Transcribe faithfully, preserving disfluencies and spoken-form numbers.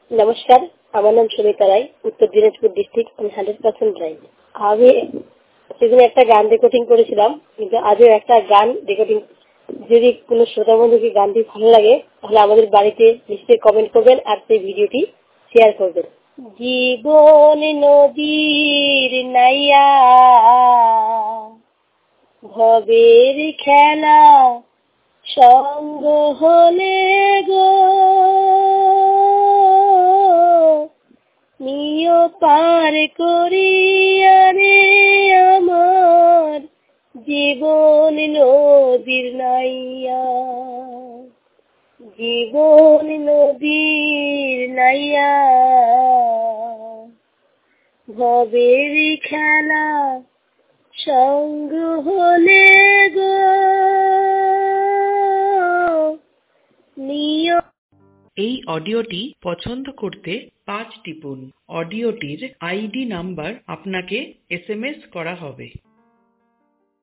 নমস্কার, আমার নাম সুমিতা রায়, উত্তর দিনাজপুর ডিস্ট্রিক্ট। আমি হান্ড্রেড পার্সেন্ট রাইট। আমি সেদিন একটা গান রেকর্ডিং করেছিলাম, কিন্তু আজও একটা গান রেকর্ডিং। যদি কোনো শ্রোতা বন্ধুকে গানটি ভালো লাগে তাহলে আমাদের বাড়িতে নিশ্চয়ই কমেন্ট করবেন আর সেই ভিডিওটি শেয়ার করবেন। জীবন নদীর নাইয়া, ভবের খেলা সঙ্গ হলে গো, নিয় পার করিয়া রে আমার জীবন নদীর নাইয়া। জীবন নদীর নাইয়া, ভবের খেলা সঙ্গ হলে গো, নিয়। এই অডিওটি পছন্দ করতে পাঁচ টিপুন। অডিওটির আইডি নাম্বার আপনাকে এস এম এস করা হবে।